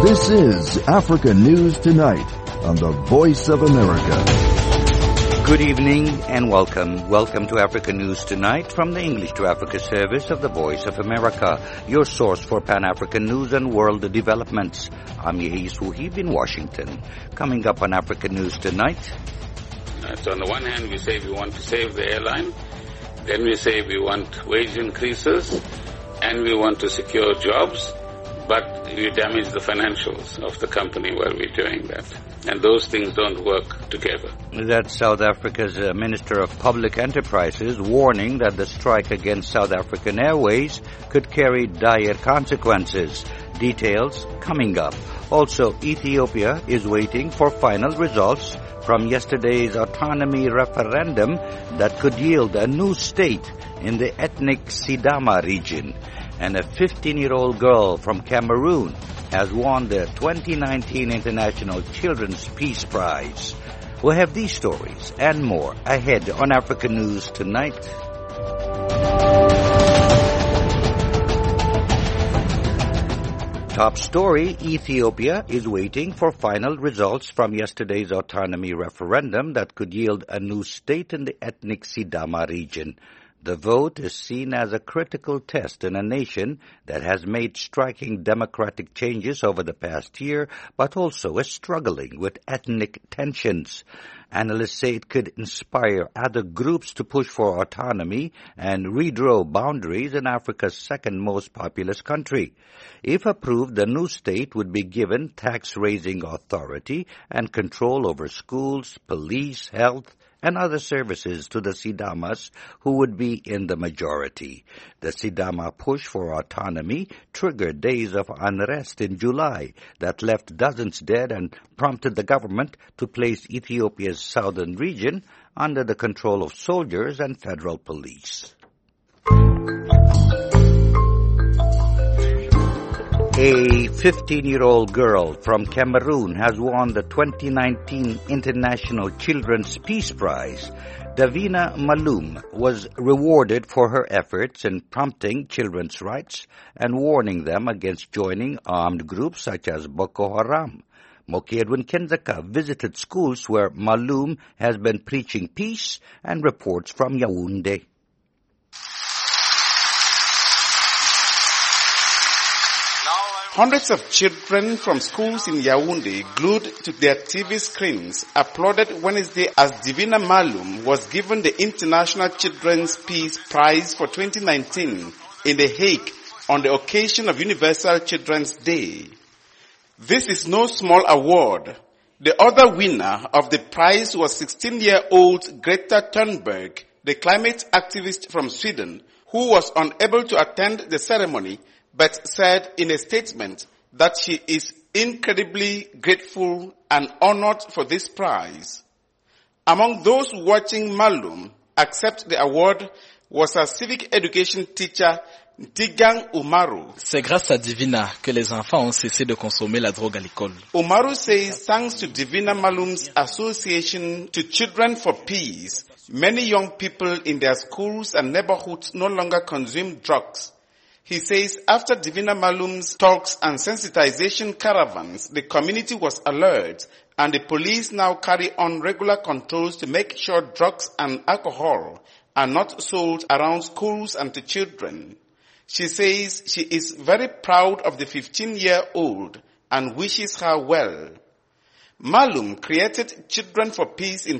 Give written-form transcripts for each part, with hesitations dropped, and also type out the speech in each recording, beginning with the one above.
This is Africa News Tonight on the Voice of America. Good evening and welcome. Welcome to Africa News Tonight from the English to Africa service of the Voice of America, your source for Pan-African news and world developments. I'm Yehi Suhib in Washington. Coming up on Africa News Tonight. So on the one hand, we say we want to save the airline. Then we say we want wage increases and we want to secure jobs. But we damage the financials of the company while we're doing that. And those things don't work together. That's South Africa's Minister of Public Enterprises warning that the strike against South African Airways could carry dire consequences. Details coming up. Also, Ethiopia is waiting for final results from yesterday's autonomy referendum that could yield a new state in the ethnic Sidama region. And a 15-year-old girl from Cameroon has won the 2019 International Children's Peace Prize. We'll have these stories and more ahead on Africa News Tonight. Top story, Ethiopia is waiting for final results from yesterday's autonomy referendum that could yield a new state in the ethnic Sidama region. The vote is seen as a critical test in a nation that has made striking democratic changes over the past year, but also is struggling with ethnic tensions. Analysts say it could inspire other groups to push for autonomy and redraw boundaries in Africa's second most populous country. If approved, the new state would be given tax-raising authority and control over schools, police, health, and other services to the Sidamas, who would be in the majority. The Sidama push for autonomy triggered days of unrest in July that left dozens dead and prompted the government to place Ethiopia's southern region under the control of soldiers and federal police. A 15-year-old girl from Cameroon has won the 2019 International Children's Peace Prize. Davina Malum was rewarded for her efforts in prompting children's rights and warning them against joining armed groups such as Boko Haram. Moki Edwin Kenzaka visited schools where Malum has been preaching peace and reports from Yaoundé. Hundreds of children from schools in Yaoundé, glued to their TV screens, applauded Wednesday as Davina Malum was given the International Children's Peace Prize for 2019 in The Hague on the occasion of Universal Children's Day. This is no small award. The other winner of the prize was 16-year-old Greta Thunberg, the climate activist from Sweden, who was unable to attend the ceremony but said in a statement that she is incredibly grateful and honored for this prize. Among those watching Malum accept the award was a civic education teacher, Tigang Umaru. C'est grâce à Divina que les enfants ont cessé de consommer la drogue à l'école. Umaru says thanks to Davina Malum's association to Children for Peace, many young people in their schools and neighborhoods no longer consume drugs. He says after Davina Malum's talks and sensitization caravans, the community was alert and the police now carry on regular controls to make sure drugs and alcohol are not sold around schools and to children. She says she is very proud of the 15-year-old and wishes her well. Malum created Children for Peace in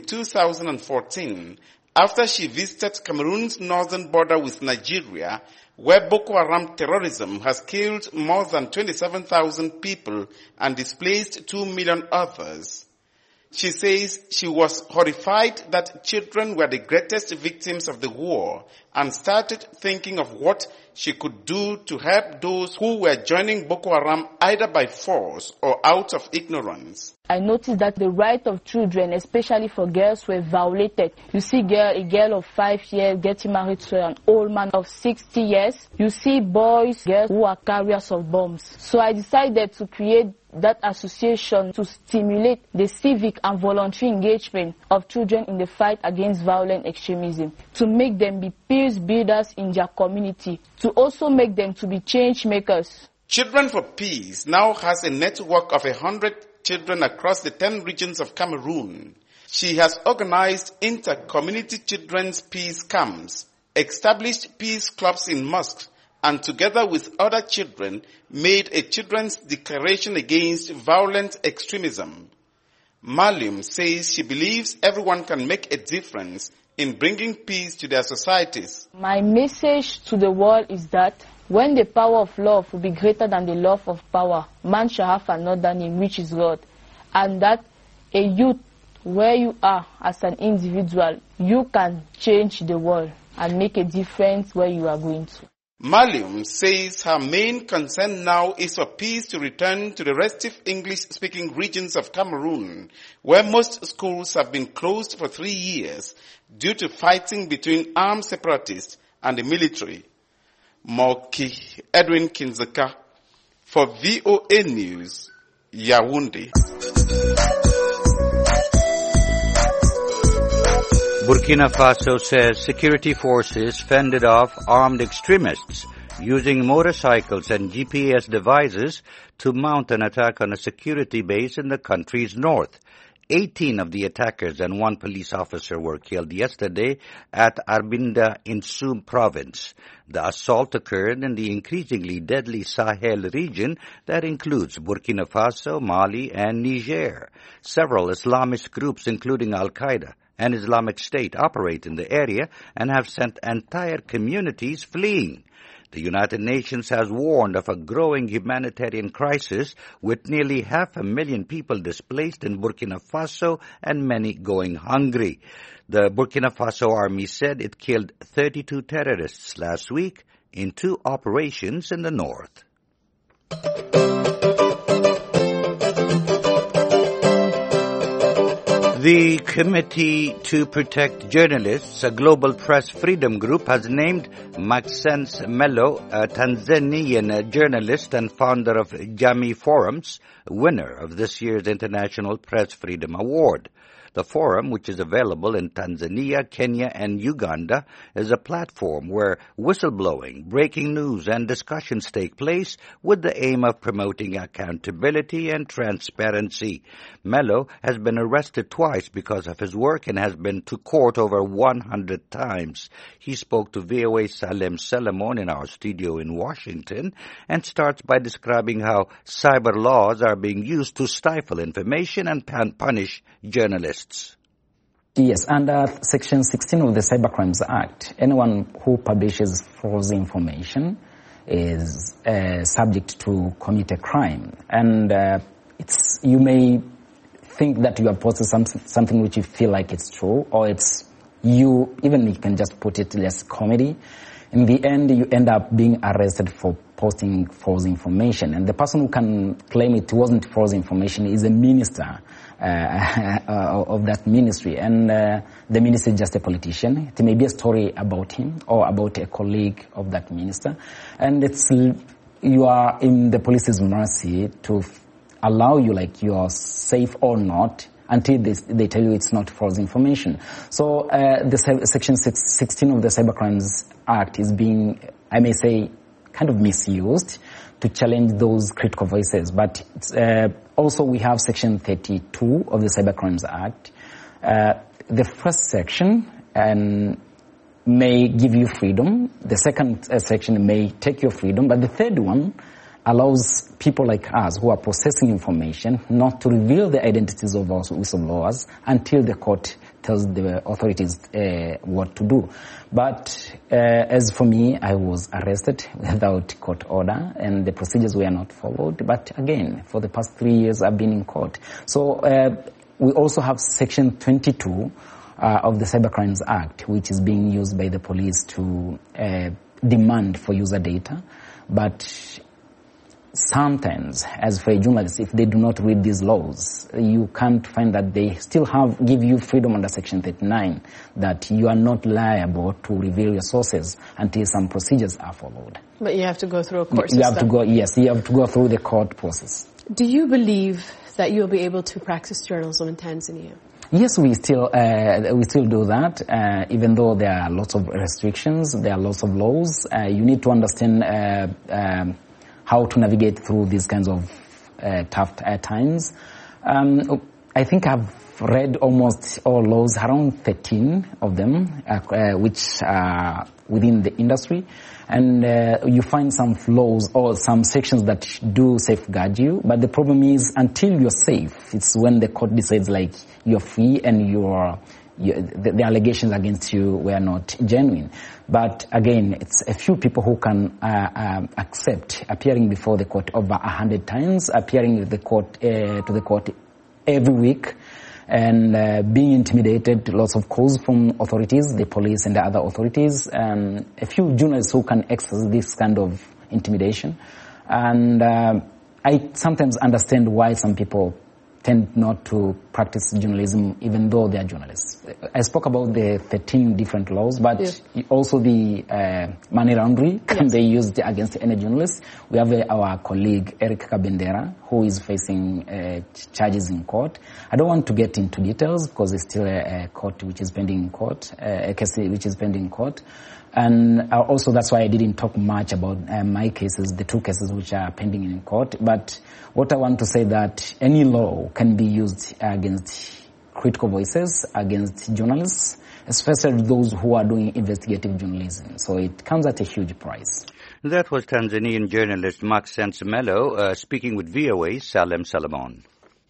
2014 after she visited Cameroon's northern border with Nigeria, where Boko Haram terrorism has killed more than 27,000 people and displaced 2 million others. She says she was horrified that children were the greatest victims of the war and started thinking of what she could do to help those who were joining Boko Haram either by force or out of ignorance. I noticed that the rights of children, especially for girls, were violated. You see a girl of 5 years getting married to an old man of 60 years. You see boys, girls who are carriers of bombs. So I decided to create that association to stimulate the civic and voluntary engagement of children in the fight against violent extremism, to make them be peace builders in their community, to also make them to be change makers. Children for Peace now has a network of 100 children across the 10 regions of Cameroon. She has organized inter-community children's peace camps, established peace clubs in mosques, and together with other children, made a children's declaration against violent extremism. Mariam says she believes everyone can make a difference in bringing peace to their societies. My message to the world is that when the power of love will be greater than the love of power, man shall have another name, which is God. And that a youth, where you are as an individual, you can change the world and make a difference where you are going to. Mariam says her main concern now is for peace to return to the restive English-speaking regions of Cameroon, where most schools have been closed for 3 years due to fighting between armed separatists and the military. Moki Edwin Kinzeka for VOA News, Yaoundé. Burkina Faso says security forces fended off armed extremists using motorcycles and GPS devices to mount an attack on a security base in the country's north. 18 of the attackers and 1 police officer were killed yesterday at Arbinda in Soum province. The assault occurred in the increasingly deadly Sahel region that includes Burkina Faso, Mali, and Niger. Several Islamist groups, including Al-Qaeda and Islamic State, operate in the area and have sent entire communities fleeing. The United Nations has warned of a growing humanitarian crisis with nearly 500,000 people displaced in Burkina Faso and many going hungry. The Burkina Faso army said it killed 32 terrorists last week in 2 operations in the north. The Committee to Protect Journalists, a global press freedom group, has named Maxence Melo, a Tanzanian journalist and founder of Jamii Forums, winner of this year's International Press Freedom Award. The forum, which is available in Tanzania, Kenya, and Uganda, is a platform where whistleblowing, breaking news, and discussions take place with the aim of promoting accountability and transparency. Melo has been arrested twice because of his work and has been to court over 100 times. He spoke to VOA Salem Salamon in our studio in Washington and starts by describing how cyber laws are being used to stifle information and punish journalists. Yes, under Section 16 of the Cybercrimes Act, anyone who publishes false information is subject to commit a crime. And you may think that you have posted something which you feel like it's true, or you can just put it as comedy. In the end, you end up being arrested for posting false information. And the person who can claim it wasn't false information is a minister of that ministry. And the minister is just a politician. It may be a story about him or about a colleague of that minister. And you are in the police's mercy to allow you, like you are safe or not, until they tell you it's not false information. So the Section 16 of the Cybercrimes Act is being, I may say, kind of misused to challenge those critical voices. But also we have Section 32 of the Cybercrimes Act. The first section may give you freedom. The second section may take your freedom. But the third one allows people like us who are processing information not to reveal the identities of our whistleblowers until the court tells the authorities what to do. But as for me, I was arrested without court order and the procedures were not followed. But again, for the past 3 years, I've been in court. So we also have Section 22 of the Cybercrimes Act, which is being used by the police to demand for user data. But sometimes, as for a journalist, if they do not read these laws, you can't find that they still give you freedom under Section 39, that you are not liable to reveal your sources until some procedures are followed. But you have to go through a court system. You have to go through the court process. Do you believe that you'll be able to practice journalism in Tanzania? Yes, we still do that, even though there are lots of restrictions, there are lots of laws. You need to understand how to navigate through these kinds of tough times. I think I've read almost all laws, around 13 of them, which are within the industry. And you find some laws or some sections that do safeguard you. But the problem is, until you're safe, it's when the court decides like you're free and the allegations against you were not genuine. But again, it's a few people who can accept appearing before the court over 100 times, appearing to the court every week, and being intimidated, lots of calls from authorities, the police and the other authorities, a few journalists who can access this kind of intimidation. And I sometimes understand why some people tend not to practice journalism even though they are journalists. I spoke about the 13 different laws, but also the money laundering can be used against any journalist. We have our colleague Eric Kabendera, who is facing charges in court. I don't want to get into details because it's still a court which is pending in court, a case which is pending in court. And also that's why I didn't talk much about my cases, the two cases which are pending in court. But what I want to say that any law can be used against critical voices, against journalists, especially those who are doing investigative journalism. So it comes at a huge price. That was Tanzanian journalist Max Sensimelo speaking with VOA's Salem Salamon.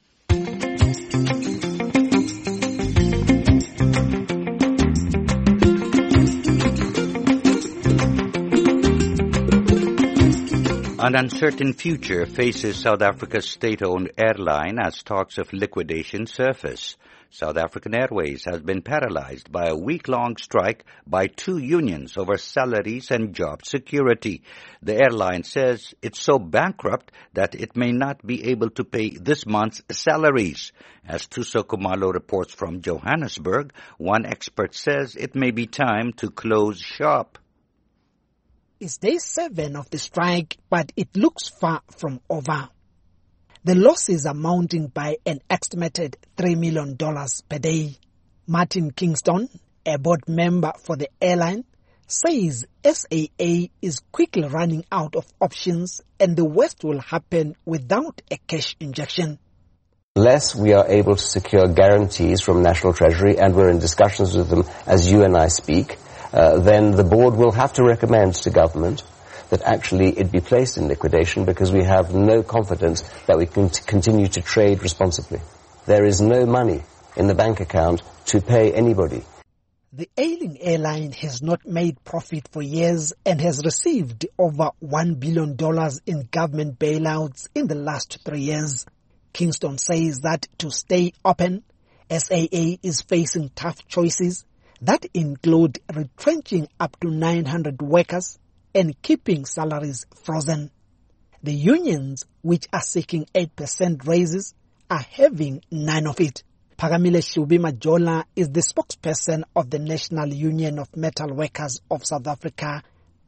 An uncertain future faces South Africa's state-owned airline as talks of liquidation surface. South African Airways has been paralyzed by a week-long strike by two unions over salaries and job security. The airline says it's so bankrupt that it may not be able to pay this month's salaries. As Tuso Kumalo reports from Johannesburg, one expert says it may be time to close shop. It's day 7 of the strike, but it looks far from over. The losses are mounting by an estimated $3 million per day. Martin Kingston, a board member for the airline, says SAA is quickly running out of options and the worst will happen without a cash injection. Unless we are able to secure guarantees from National Treasury, and we're in discussions with them as you and I speak, then the board will have to recommend to government that actually it be placed in liquidation because we have no confidence that we can continue to trade responsibly. There is no money in the bank account to pay anybody. The ailing airline has not made profit for years and has received over $1 billion in government bailouts in the last 3 years. Kingston says that to stay open, SAA is facing tough choices that include retrenching up to 900 workers and keeping salaries frozen. The unions, which are seeking 8% raises, are having none of it. Phakamile Shubi Majola is the spokesperson of the National Union of Metal Workers of South Africa,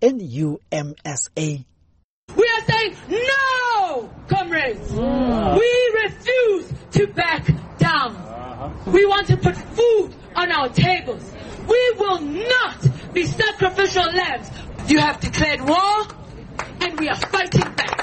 NUMSA. We are saying no, comrades. We refuse to back down. We want to put food on our tables. We will not be sacrificial lambs. You have declared war, and we are fighting back.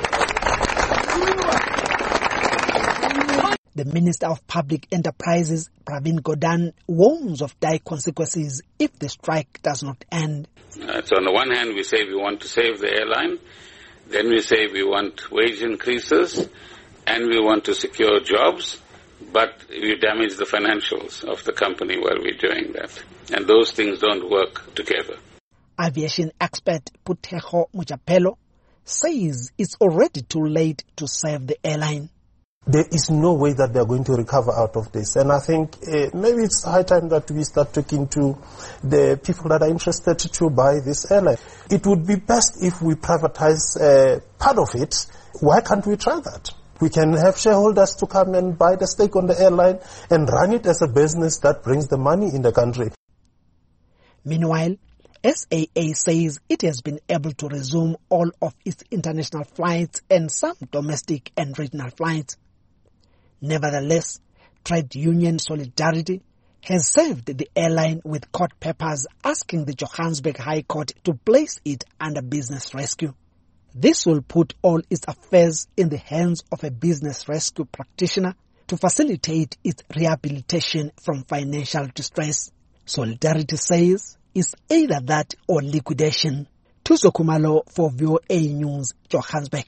The Minister of Public Enterprises, Pravin Gordhan, warns of dire consequences if the strike does not end. So on the one hand, we say we want to save the airline. Then we say we want wage increases, and we want to secure jobs. But we damage the financials of the company while we're doing that. And those things don't work together. Aviation expert Puteho Mujapelo says it's already too late to save the airline. There is no way that they're going to recover out of this. And I think maybe it's high time that we start talking to the people that are interested to buy this airline. It would be best if we privatize part of it. Why can't we try that? We can have shareholders to come and buy the stake on the airline and run it as a business that brings the money in the country. Meanwhile, SAA says it has been able to resume all of its international flights and some domestic and regional flights. Nevertheless, trade union Solidarity has served the airline with court papers asking the Johannesburg High Court to place it under business rescue. This will put all its affairs in the hands of a business rescue practitioner to facilitate its rehabilitation from financial distress. Solidarity says it's either that or liquidation. Thuso Khumalo for VOA News, Johannesburg.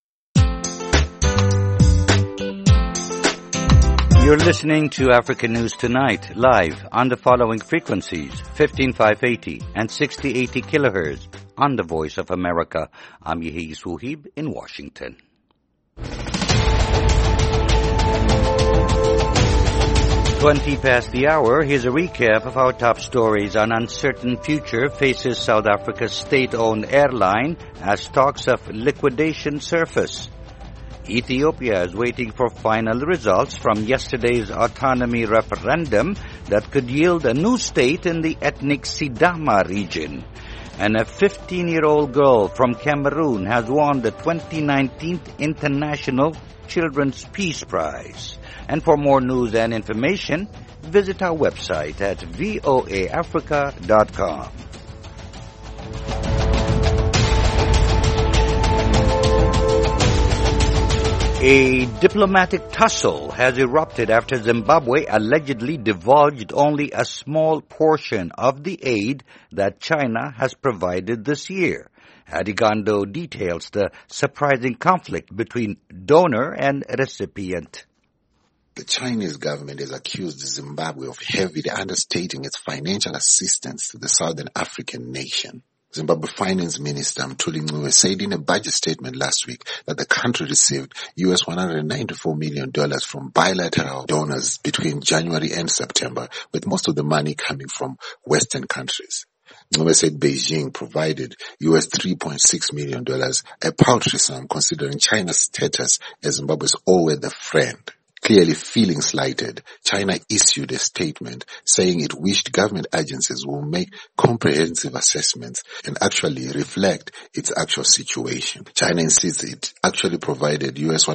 You're listening to Africa News Tonight, live on the following frequencies, 15580 and 6080 kilohertz on the Voice of America. I'm Yehi Suhib in Washington. 20 past the hour, here's a recap of our top stories. An uncertain future faces South Africa's state-owned airline as talks of liquidation surface. Ethiopia is waiting for final results from yesterday's autonomy referendum that could yield a new state in the ethnic Sidama region. And a 15-year-old girl from Cameroon has won the 2019 International Children's Peace Prize. And for more news and information, visit our website at voaafrica.com. A diplomatic tussle has erupted after Zimbabwe allegedly divulged only a small portion of the aid that China has provided this year. Adigando details the surprising conflict between donor and recipient. The Chinese government has accused Zimbabwe of heavily understating its financial assistance to the Southern African nation. Zimbabwe Finance Minister Mthuli Ncube said in a budget statement last week that the country received US $194 million from bilateral donors between January and September, with most of the money coming from Western countries. Ncube said Beijing provided US $3.6 million, a paltry sum considering China's status as Zimbabwe's all-weather friend. Clearly feeling slighted, China issued a statement saying it wished government agencies will make comprehensive assessments and actually reflect its actual situation. China insists it actually provided US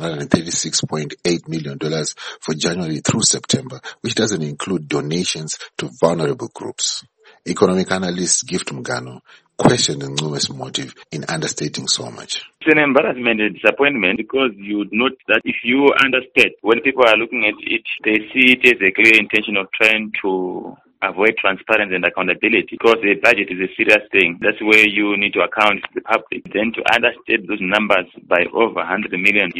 $136.8 million for January through September, which doesn't include donations to vulnerable groups. Economic analyst Gift Mugano questioned Ncube's motive in understating so much. It's an embarrassment and disappointment because you would note that if you understate, when people are looking at it, they see it as a clear intention of trying to avoid transparency and accountability, because a budget is a serious thing. That's where you need to account to the public. Then to understate those numbers by over $100 million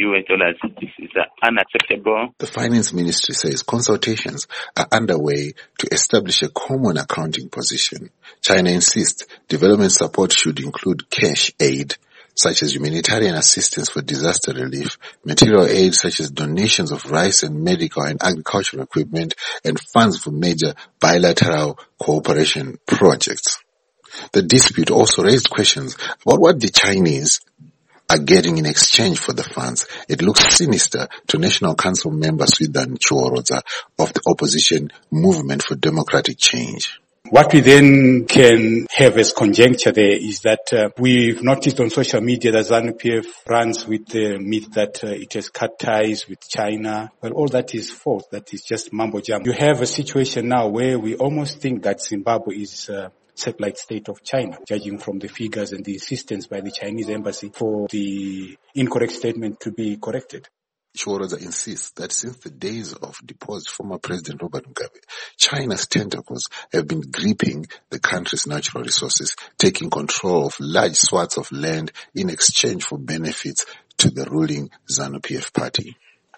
is unacceptable. The finance ministry says consultations are underway to establish a common accounting position. China insists development support should include cash aid, such as humanitarian assistance for disaster relief, material aid such as donations of rice and medical and agricultural equipment, and funds for major bilateral cooperation projects. The dispute also raised questions about what the Chinese are getting in exchange for the funds. It looks sinister to National Council member Swithan Chiworodza of the opposition Movement for Democratic Change. What we then can have as conjecture there is that we've noticed on social media that ZANU-PF runs with the myth that it has cut ties with China. Well, all that is false. That is just mumbo-jumbo. You have a situation now where we almost think that Zimbabwe is satellite state of China, judging from the figures and the insistence by the Chinese embassy for the incorrect statement to be corrected. Chiworodza insists that since the days of deposed former President Robert Mugabe, China's tentacles have been gripping the country's natural resources, taking control of large swaths of land in exchange for benefits to the ruling ZANU-PF party.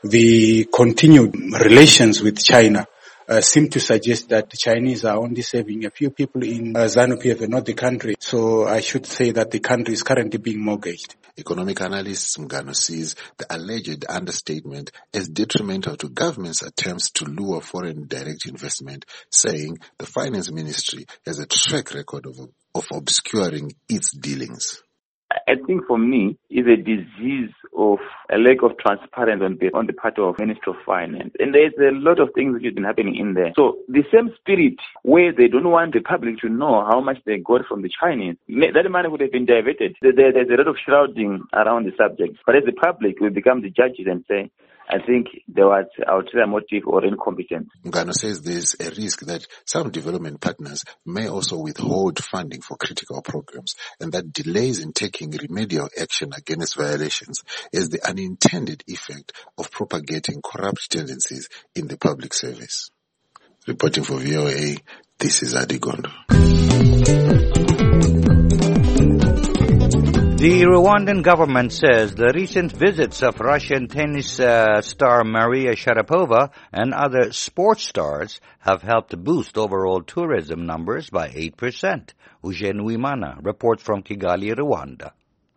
The continued relations with China seem to suggest that the Chinese are only saving a few people in ZANU-PF and not the country. So I should say that the country is currently being mortgaged. Economic analyst Mugano sees the alleged understatement as detrimental to government's attempts to lure foreign direct investment, saying the finance ministry has a track record of obscuring its dealings. I think for me, it's a disease of a lack of transparency on the part of Ministry of Finance. And there's a lot of things which have been happening in there. So the same spirit where they don't want the public to know how much they got from the Chinese, that money would have been diverted. There's a lot of shrouding around the subject. But as the public will become the judges and say, I think there was, I would say, a motive or incompetence. Mngano says there's a risk that some development partners may also withhold funding for critical programs, and that delays in taking remedial action against violations is the unintended effect of propagating corrupt tendencies in the public service. Reporting for VOA, this is Adi Gondo. The Rwandan government says the recent visits of Russian tennis star Maria Sharapova and other sports stars have helped boost overall tourism numbers by 8%. Eugene Wimana reports from Kigali, Rwanda.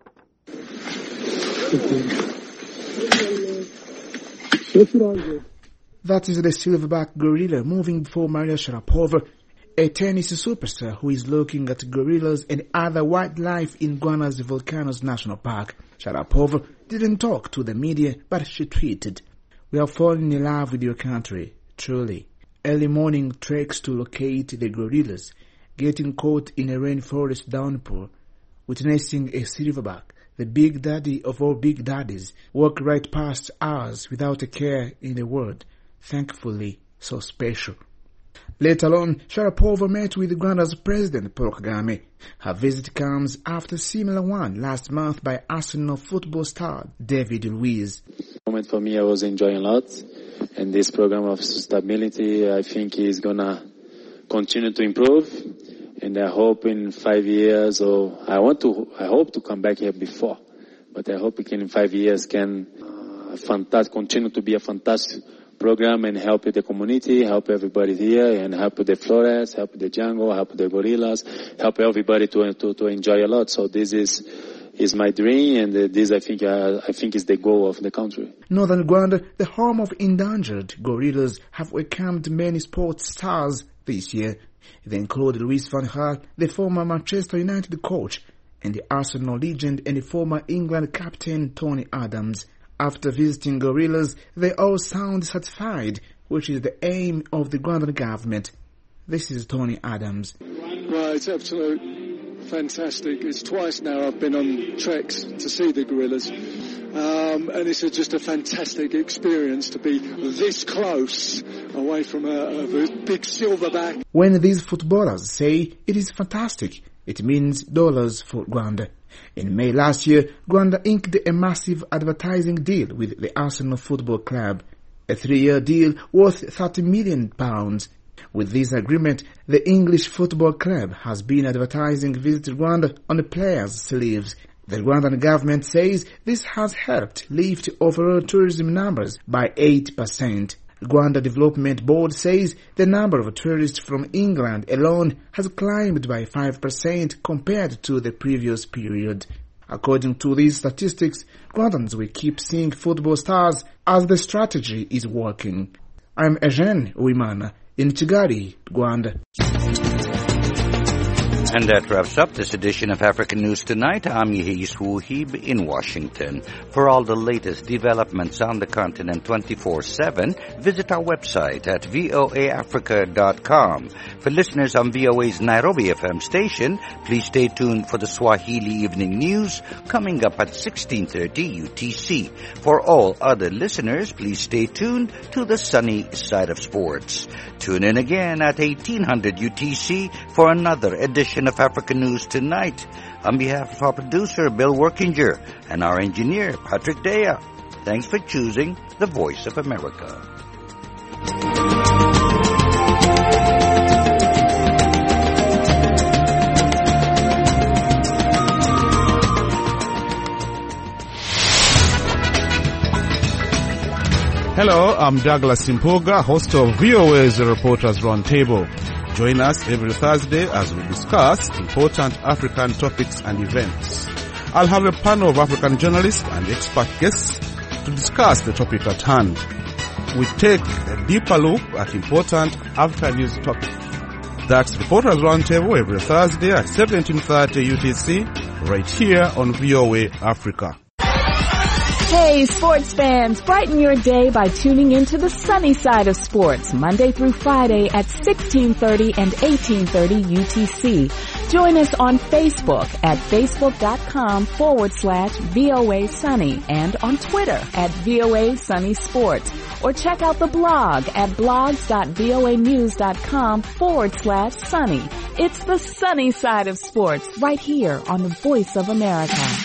That is the silverback gorilla moving before Maria Sharapova, a tennis superstar who is looking at gorillas and other wildlife in Ghana's Volcanoes National Park. Sharapova didn't talk to the media, but she tweeted, "We are falling in love with your country, truly. Early morning treks to locate the gorillas, getting caught in a rainforest downpour, witnessing a silverback, the big daddy of all big daddies, walk right past ours without a care in the world. Thankfully, so special." Later on, Sharapova met with Rwanda's President Paul Kagame. Her visit comes after a similar one last month by Arsenal football star David Luiz. Moment for me, I was enjoying a lot, and this program of stability, I think, is gonna continue to improve. And I hope in 5 years, or I hope to come back here before, but I hope in 5 years can continue to be a fantastic program and help the community, help everybody here, and help the flores, help the jungle, help the gorillas, help everybody to enjoy a lot. So this is my dream, and this I think is the goal of the country. Northern Rwanda, the home of endangered gorillas, have welcomed many sports stars this year. They include Louis van Gaal, the former Manchester United coach, and the Arsenal legend and the former England captain Tony Adams. After visiting gorillas, they all sound satisfied, which is the aim of the Rwandan government. This is Tony Adams. Well, it's absolutely fantastic. It's twice now I've been on treks to see the gorillas. And it's just a fantastic experience to be this close away from a big silverback. When these footballers say it is fantastic, it means dollars for Rwanda. In May last year, Rwanda inked a massive advertising deal with the Arsenal Football Club, a 3-year deal worth £30 million. With this agreement, the English Football Club has been advertising Visit Rwanda on the players' sleeves. The Rwandan government says this has helped lift overall tourism numbers by 8%. Rwanda Development Board says the number of tourists from England alone has climbed by 5% compared to the previous period. According to these statistics, Rwandans will keep seeing football stars as the strategy is working. I'm Eugene Wimana in Kigali, Rwanda. And that wraps up this edition of African News Tonight. I'm Yehis Wuhib in Washington. For all the latest developments on the continent 24/7, visit our website at voaafrica.com. For listeners on VOA's Nairobi FM station, please stay tuned for the Swahili Evening News coming up at 16:30 UTC. For all other listeners, please stay tuned to the sunny side of sports. Tune in again at 1800 UTC for another edition of African News Tonight. On behalf of our producer, Bill Workinger, and our engineer, Patrick Dea, thanks for choosing the Voice of America. Hello, I'm Douglas Simpoga, host of VOA's Reporters Roundtable. Join us every Thursday as we discuss important African topics and events. I'll have a panel of African journalists and expert guests to discuss the topic at hand. We take a deeper look at important African news topics. That's Reporters Roundtable every Thursday at 17:30 UTC, right here on VOA Africa. Hey, sports fans, brighten your day by tuning into the sunny side of sports, Monday through Friday at 16:30 and 18:30 UTC. Join us on Facebook at facebook.com/VOA Sunny and on Twitter at VOA Sunny Sports. Or check out the blog at blogs.voanews.com/sunny. It's the sunny side of sports right here on the Voice of America.